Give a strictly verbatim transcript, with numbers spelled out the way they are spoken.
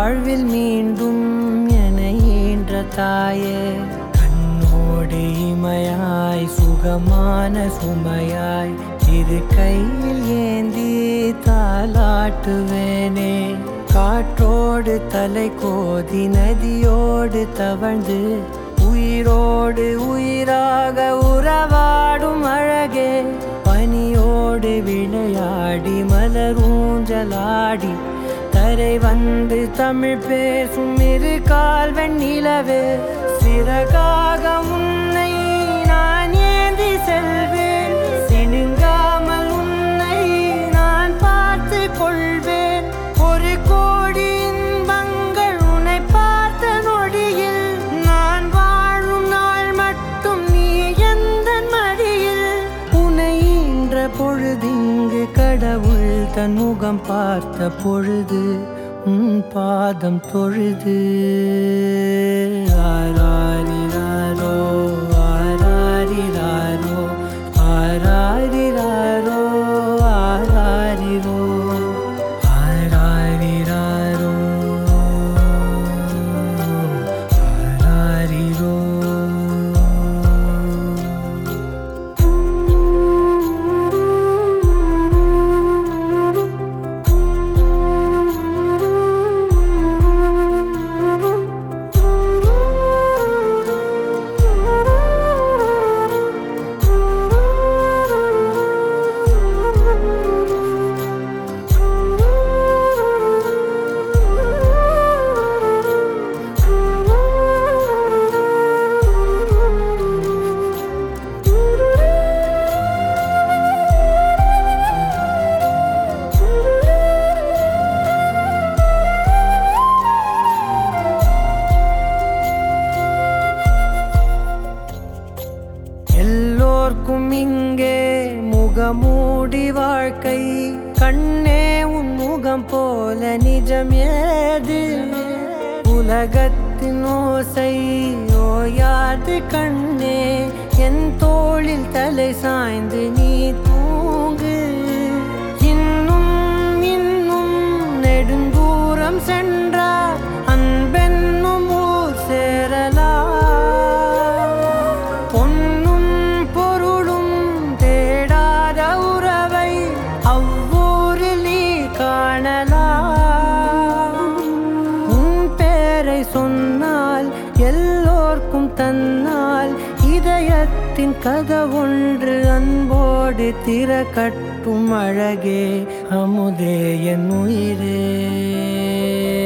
வாழ்வில் மீண்டும் என ஈன்ற தாயே கண்ணோடு இமையாய் சுகமான சுமையாய் இரு கையில் ஏந்தி தாலாட்டுவேனே காற்றோடு தலை கோதி நதியோடு தவழ்ந்து உயிரோடு உயிராக உறவாடும் அழகே பனியோடு விளையாடி மலரூஞ்சலாடி தரை வந்து தமிழ் பேசும் இரு கால் வெண்ணிலவே சிறகாக உன்னை நான் ஏந்தி செல்வேன் சினுங்காமல் உன்னை நான் பார்த்து கொள்வேன் ஒரு கோடி இன்பங்கள் உன்னை பார்த்த நொடியில் நான் வாழும் நாள் மட்டும் நீ எந்த மடியில் உன்னை ஈன்ற பொழுதிங்கு கடவுள் தன் முகம் பார்த்த பொழுது உன் பாதம் தொழுது ஆராரிராரோ ஆராரிராரோ ஆராரிராரோ ஆராரிரோ ஆராரிராரோ ஆராரிரோ எல்லோர்க்கும் இங்கே முகமூடி வாழ்க்கை கண்ணே உன் முகம் போல நிஜம் ஏது உலகத்தின் ஓசை ஓயாது கண்ணே என் தோளில் தலை சாய்ந்து நீ தூங்கு இன்னும் இன்னும் நெடுந்தூரம் சென்றார் அன்பென்னும் ஊர் சேரலாம் சொன்னால் எல்லோர்க்கும் தன்னால் இதயத்தின் கதவொன்று அன்போடு திறக்கட்டும் அழகே அமுதே என் உயிரே